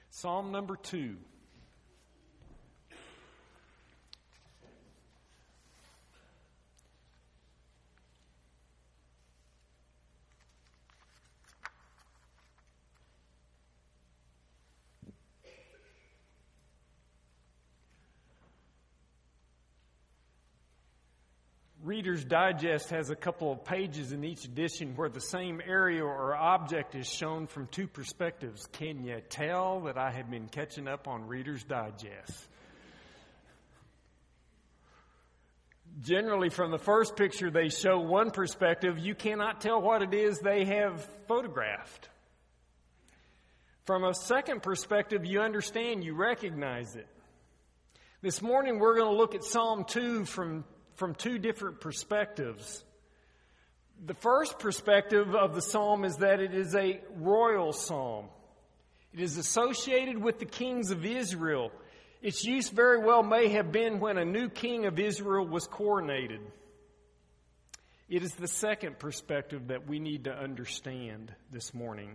Psalm number 2. Reader's Digest has a couple of pages in each edition where the same area or object is shown from two perspectives. Can you tell that I have been catching up on Reader's Digest? Generally, from the first picture they show one perspective, you cannot tell what it is they have photographed. From a second perspective, you understand, you recognize it. This morning we're going to look at Psalm 2 from two different perspectives. The first perspective of the psalm is that it is a royal psalm. It is associated with the kings of Israel. Its use very well may have been when a new king of Israel was coronated. It is the second perspective that we need to understand this morning.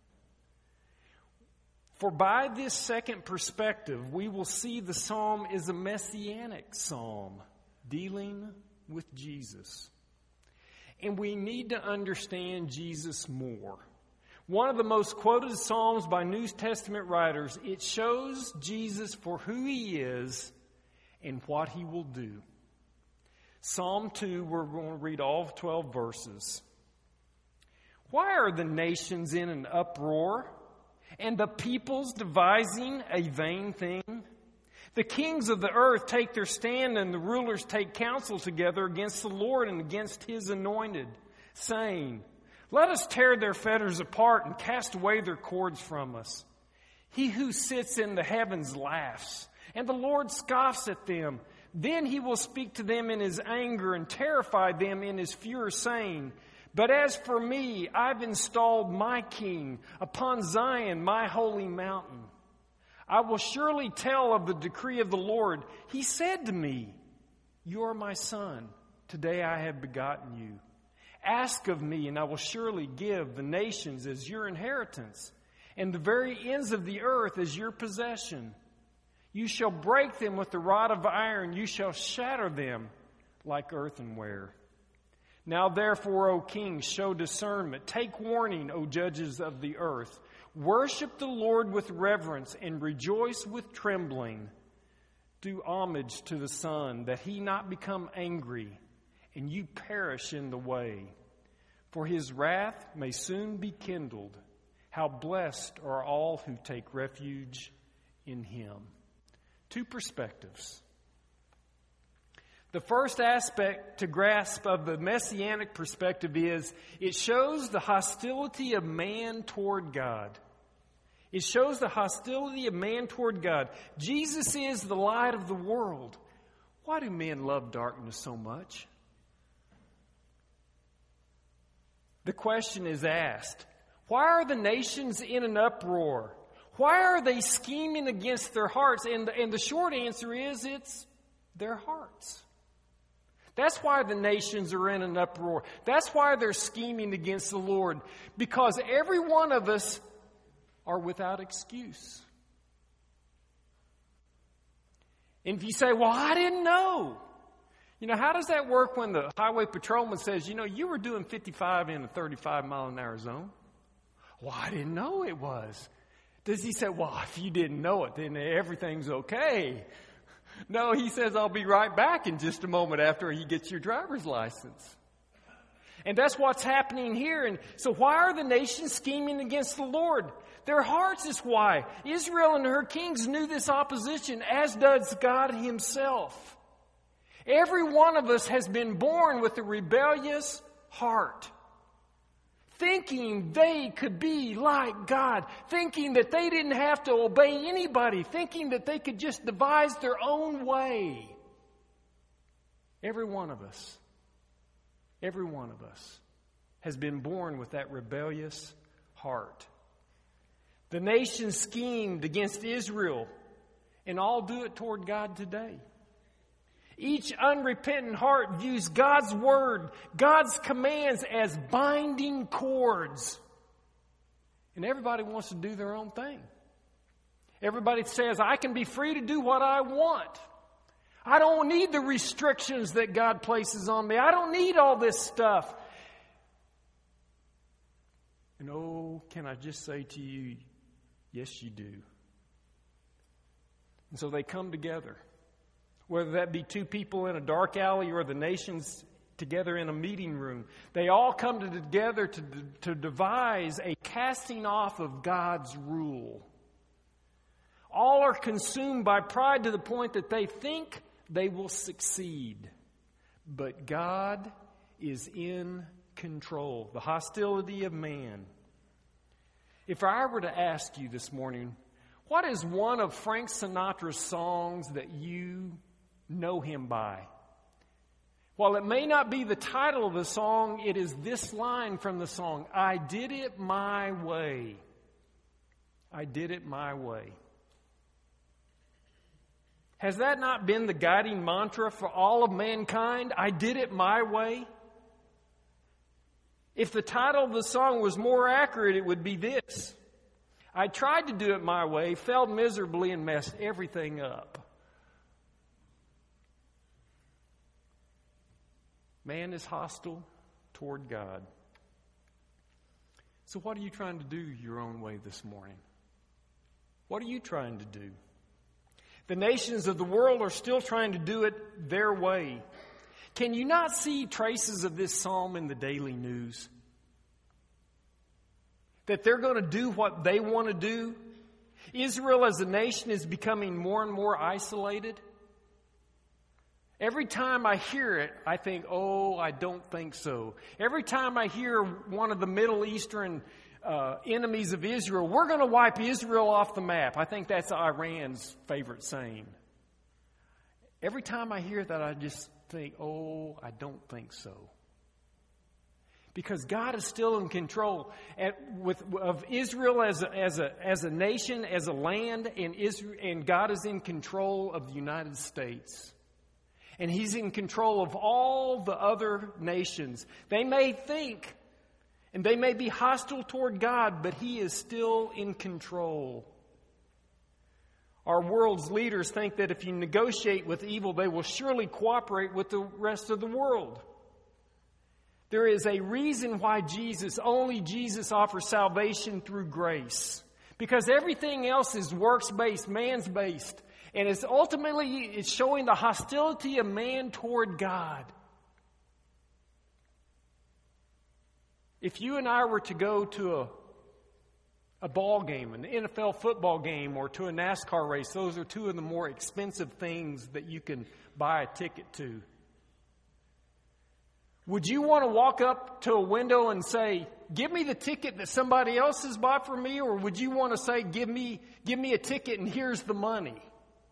For by this second perspective, we will see the psalm is a messianic psalm, dealing with Jesus. And we need to understand Jesus more. One of the most quoted psalms by New Testament writers, it shows Jesus for who he is and what he will do. Psalm 2, we're going to read all 12 verses. Why are the nations in an uproar, and the peoples devising a vain thing? The kings of the earth take their stand, and the rulers take counsel together against the Lord and against his anointed, saying, let us tear their fetters apart and cast away their cords from us. He who sits in the heavens laughs, and the Lord scoffs at them. Then he will speak to them in his anger and terrify them in his fury, saying, but as for me, I've installed my king upon Zion, my holy mountain. I will surely tell of the decree of the Lord. He said to me, you are my son. Today I have begotten you. Ask of me, and I will surely give the nations as your inheritance, and the very ends of the earth as your possession. You shall break them with the rod of iron. You shall shatter them like earthenware. Now therefore, O kings, show discernment. Take warning, O judges of the earth. Worship the Lord with reverence and rejoice with trembling. Do homage to the Son, that he not become angry and you perish in the way. For his wrath may soon be kindled. How blessed are all who take refuge in him. Two perspectives. The first aspect to grasp of the messianic perspective is it shows the hostility of man toward God. It shows the hostility of man toward God. Jesus is the light of the world. Why do men love darkness so much? The question is asked, why are the nations in an uproar? Why are they scheming against their hearts? And the short answer is it's their hearts. That's why the nations are in an uproar. That's why they're scheming against the Lord. Because every one of us are without excuse. And if you say, well, I didn't know. You know, how does that work when the highway patrolman says, you were doing 55 in a 35-mile-an-hour zone? Well, I didn't know it was. Does he say, well, if you didn't know it, then everything's okay? No, he says, I'll be right back in just a moment after he gets your driver's license. And that's what's happening here. And so why are the nations scheming against the Lord? Their hearts is why. Israel and her kings knew this opposition, as does God himself. Every one of us has been born with a rebellious heart, thinking they could be like God, thinking that they didn't have to obey anybody, thinking that they could just devise their own way. Every one of us has been born with that rebellious heart. The nation schemed against Israel, and all do it toward God today. Each unrepentant heart views God's word, God's commands as binding cords. And everybody wants to do their own thing. Everybody says, I can be free to do what I want. I don't need the restrictions that God places on me. I don't need all this stuff. And oh, can I just say to you, yes, you do. And so they come together, whether that be two people in a dark alley or the nations together in a meeting room. They all come together to devise a casting off of God's rule. All are consumed by pride to the point that they think they will succeed. But God is in control. The hostility of man. If I were to ask you this morning, what is one of Frank Sinatra's songs that you know him by? While it may not be the title of the song, it is this line from the song, I did it my way. I did it my way. Has that not been the guiding mantra for all of mankind? I did it my way. If the title of the song was more accurate, it would be this. I tried to do it my way, failed miserably, and messed everything up. Man is hostile toward God. So what are you trying to do your own way this morning? What are you trying to do? The nations of the world are still trying to do it their way. Can you not see traces of this psalm in the daily news? That they're going to do what they want to do? Israel as a nation is becoming more and more isolated. Every time I hear it, I think, oh, I don't think so. Every time I hear one of the Middle Eastern enemies of Israel, we're going to wipe Israel off the map. I think that's Iran's favorite saying. Every time I hear that, I just think, oh, I don't think so. Because God is still in control of Israel as a nation, as a land, and God is in control of the United States. And He's in control of all the other nations. They may think, and they may be hostile toward God, but He is still in control. Our world's leaders think that if you negotiate with evil, they will surely cooperate with the rest of the world. There is a reason why only Jesus offers salvation through grace. Because everything else is works-based, man's-based. And it's showing the hostility of man toward God. If you and I were to go to a ball game, an NFL football game, or to a NASCAR race, those are two of the more expensive things that you can buy a ticket to. Would you want to walk up to a window and say, give me the ticket that somebody else has bought for me? Or would you want to say, give me a ticket and here's the money?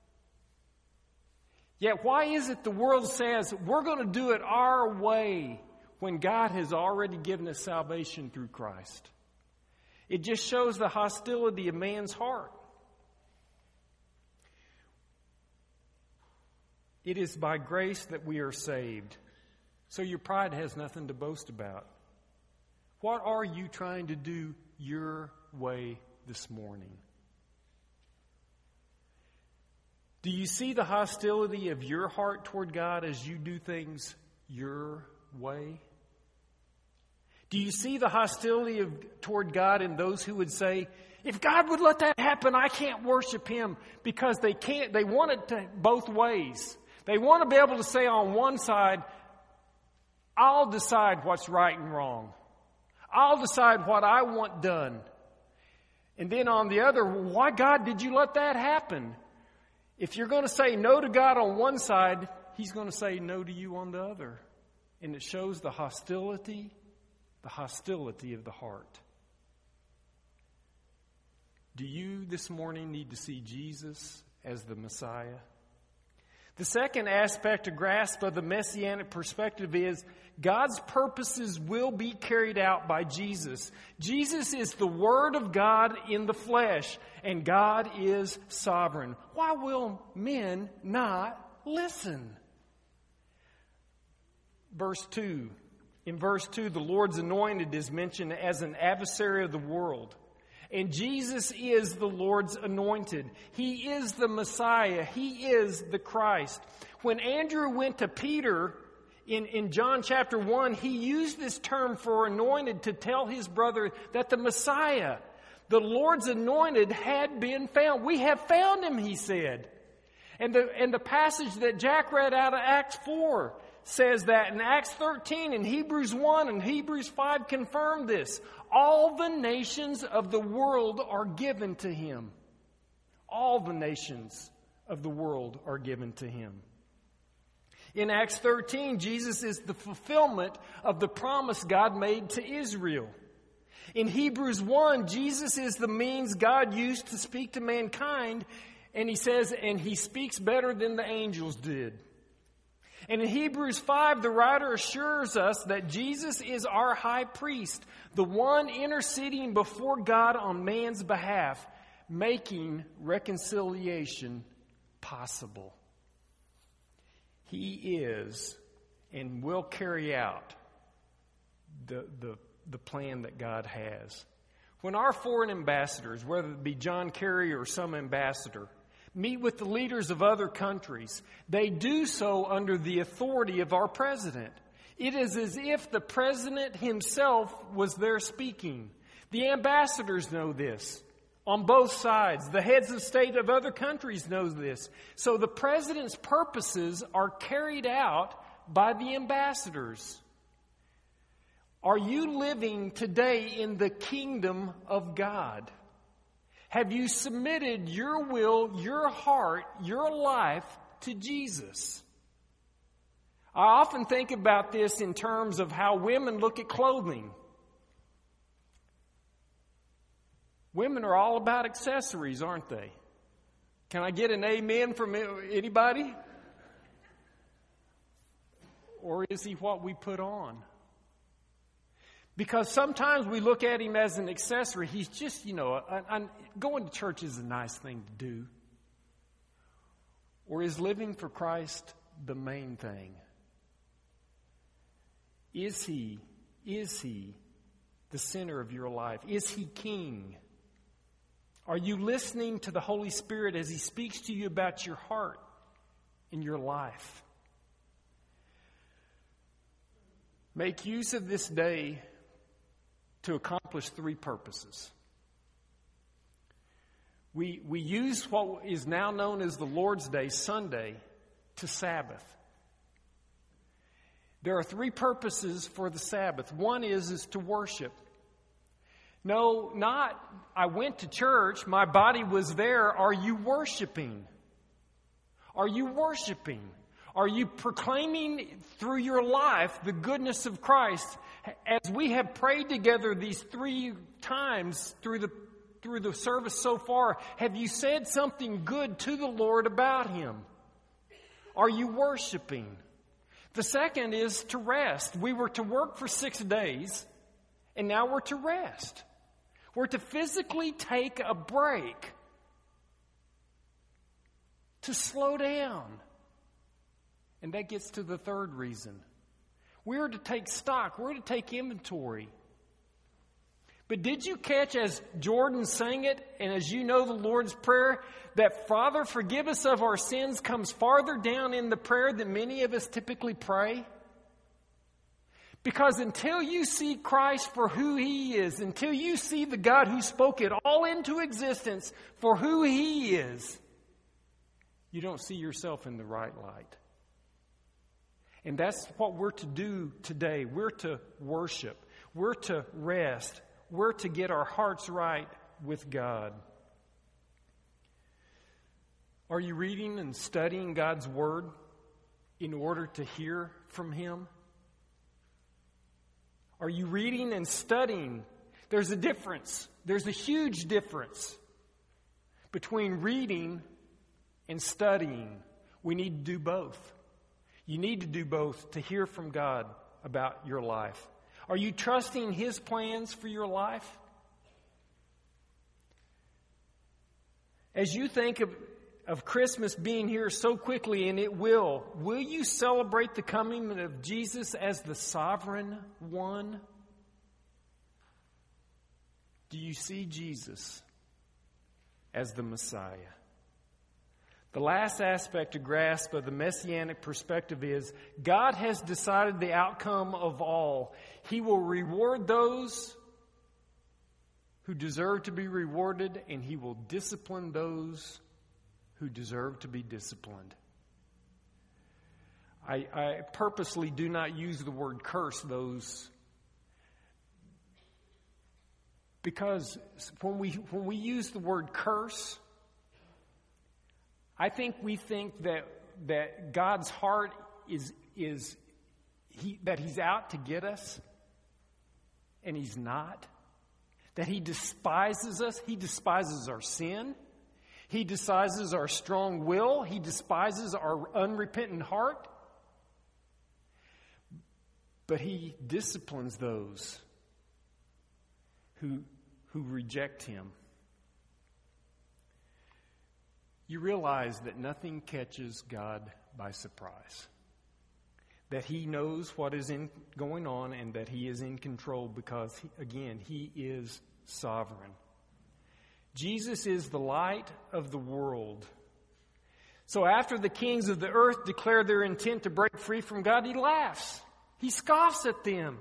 Yet why is it the world says we're going to do it our way when God has already given us salvation through Christ? It just shows the hostility of man's heart. It is by grace that we are saved. So your pride has nothing to boast about. What are you trying to do your way this morning? Do you see the hostility of your heart toward God as you do things your way? Do you see the hostility toward God in those who would say, if God would let that happen, I can't worship Him? Because they want it both ways. They want to be able to say on one side, I'll decide what's right and wrong. I'll decide what I want done. And then on the other, why, God, did you let that happen? If you're going to say no to God on one side, He's going to say no to you on the other. And it shows the hostility of the heart. Do you this morning need to see Jesus as the Messiah? The second aspect to grasp of the Messianic perspective is God's purposes will be carried out by Jesus. Jesus is the Word of God in the flesh, and God is sovereign. Why will men not listen? Verse 2. In verse 2, the Lord's anointed is mentioned as an adversary of the world. And Jesus is the Lord's anointed. He is the Messiah. He is the Christ. When Andrew went to Peter in John chapter 1, he used this term for anointed to tell his brother that the Messiah, the Lord's anointed, had been found. We have found him, he said. And the passage that Jack read out of Acts 4 says that. In Acts 13 and Hebrews 1 and Hebrews 5 confirm this. All the nations of the world are given to him. All the nations of the world are given to him. In Acts 13, Jesus is the fulfillment of the promise God made to Israel. In Hebrews 1, Jesus is the means God used to speak to mankind, and he says, and he speaks better than the angels did. And in Hebrews 5, the writer assures us that Jesus is our high priest, the one interceding before God on man's behalf, making reconciliation possible. He is and will carry out the plan that God has. When our foreign ambassadors, whether it be John Kerry or some ambassador, meet with the leaders of other countries, they do so under the authority of our president. It is as if the president himself was there speaking. The ambassadors know this on both sides. The heads of state of other countries know this. So the president's purposes are carried out by the ambassadors. Are you living today in the kingdom of God? Have you submitted your will, your heart, your life to Jesus? I often think about this in terms of how women look at clothing. Women are all about accessories, aren't they? Can I get an amen from anybody? Or is he what we put on? Because sometimes we look at him as an accessory. He's just, going to church is a nice thing to do. Or is living for Christ the main thing? Is he the center of your life? Is he king? Are you listening to the Holy Spirit as he speaks to you about your heart and your life? Make use of this day to accomplish three purposes. We use what is now known as the Lord's Day, Sunday, to Sabbath. There are three purposes for the Sabbath. One is to worship. No, not I went to church, my body was there. Are you worshiping? Are you worshiping? Are you proclaiming through your life the goodness of Christ? As we have prayed together these 3 times through the service so far, have you said something good to the Lord about him? Are you worshiping? The second is to rest. We were to work for 6 days, and now we're to rest. We're to physically take a break, to slow down. And that gets to the third reason. We're to take stock. We're to take inventory. But did you catch, as Jordan sang it, and as you know the Lord's Prayer, that Father, forgive us of our sins comes farther down in the prayer than many of us typically pray? Because until you see Christ for who he is, until you see the God who spoke it all into existence for who he is, you don't see yourself in the right light. And that's what we're to do today. We're to worship. We're to rest. We're to get our hearts right with God. Are you reading and studying God's Word in order to hear from him? Are you reading and studying? There's a difference. There's a huge difference between reading and studying. We need to do both. You need to do both to hear from God about your life. Are you trusting his plans for your life? As you think of Christmas being here so quickly, and it will you celebrate the coming of Jesus as the sovereign one? Do you see Jesus as the Messiah? The last aspect to grasp of the messianic perspective is God has decided the outcome of all. He will reward those who deserve to be rewarded, and He will discipline those who deserve to be disciplined. I purposely do not use the word curse those, because when we use the word curse, I think we think that God's heart is that He's out to get us, and He's not. That He despises us. He despises our sin. He despises our strong will. He despises our unrepentant heart. But He disciplines those who reject Him. You realize that nothing catches God by surprise. That He knows what is going on and that He is in control because, again, He is sovereign. Jesus is the light of the world. So after the kings of the earth declare their intent to break free from God, He laughs. He scoffs at them.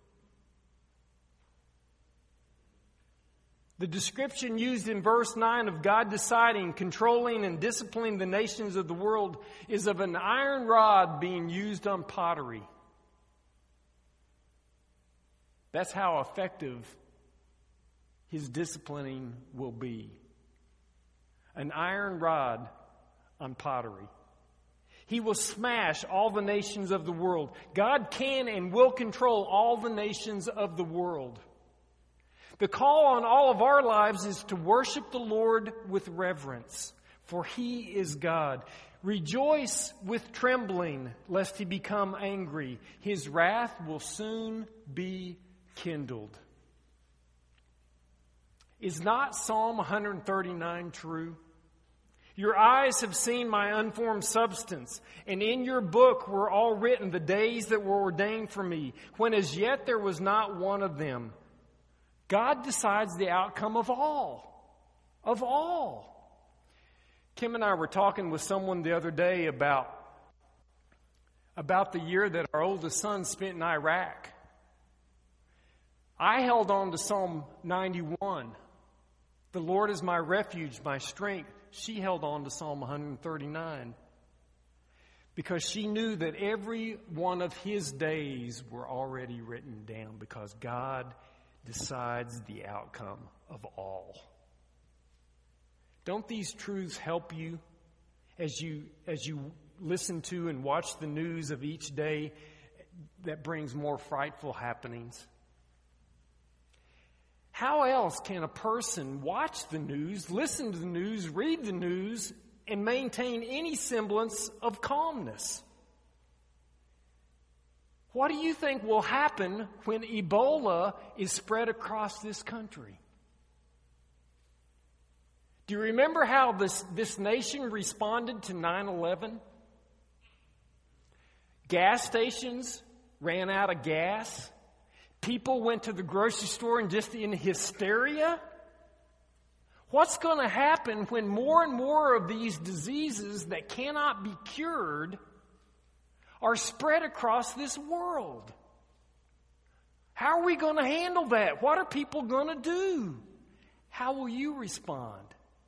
The description used in verse 9 of God deciding, controlling, and disciplining the nations of the world is of an iron rod being used on pottery. That's how effective His disciplining will be. An iron rod on pottery. He will smash all the nations of the world. God can and will control all the nations of the world. The call on all of our lives is to worship the Lord with reverence, for He is God. Rejoice with trembling, lest He become angry. His wrath will soon be kindled. Is not Psalm 139 true? Your eyes have seen my unformed substance, and in your book were all written the days that were ordained for me, when as yet there was not one of them. God decides the outcome of all. Of all. Kim and I were talking with someone the other day about the year that our oldest son spent in Iraq. I held on to Psalm 91. The Lord is my refuge, my strength. She held on to Psalm 139 because she knew that every one of his days were already written down because God decides the outcome of all. Don't these truths help you as you listen to and watch the news of each day that brings more frightful happenings? How else can a person watch the news, listen to the news, read the news, and maintain any semblance of calmness? What do you think will happen when Ebola is spread across this country? Do you remember how this nation responded to 9/11? Gas stations ran out of gas. People went to the grocery store and just in hysteria. What's going to happen when more and more of these diseases that cannot be cured are spread across this world? How are we going to handle that? What are people going to do? How will you respond?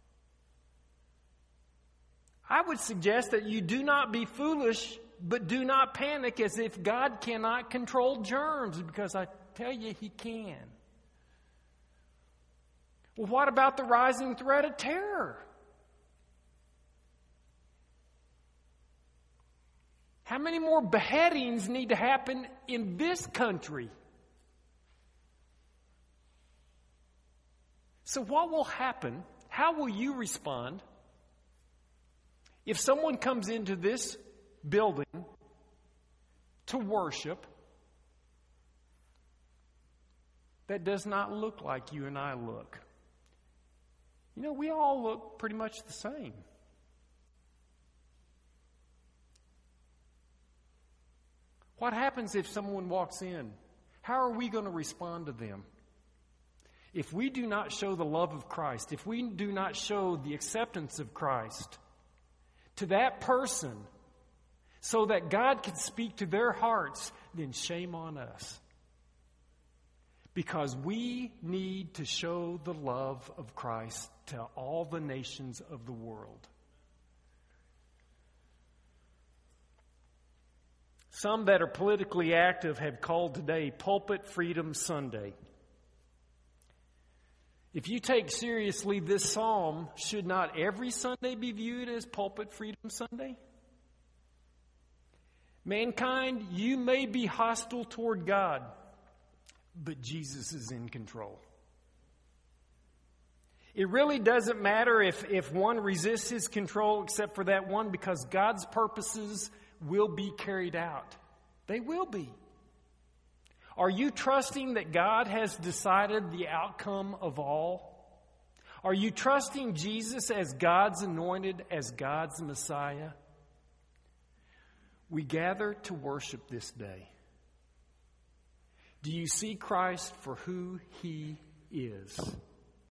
I would suggest that you do not be foolish, but do not panic as if God cannot control germs, because I tell you, He can. Well, what about the rising threat of terror? How many more beheadings need to happen in this country? So what will happen? How will you respond if someone comes into this building to worship that does not look like you and I look? You know, we all look pretty much the same. What happens if someone walks in? How are we going to respond to them? if we do not show the love of Christ, if we do not show the acceptance of Christ to that person so that God can speak to their hearts, then shame on us. Because we need to show the love of Christ to all the nations of the world. Some that are politically active have called today Pulpit Freedom Sunday. If you take seriously this psalm, should not every Sunday be viewed as Pulpit Freedom Sunday? Mankind, you may be hostile toward God, but Jesus is in control. It really doesn't matter if one resists his control except for that one, because God's purposes will be carried out. They will be. Are you trusting that God has decided the outcome of all? Are you trusting Jesus as God's anointed, as God's Messiah? We gather to worship this day. Do you see Christ for who he is?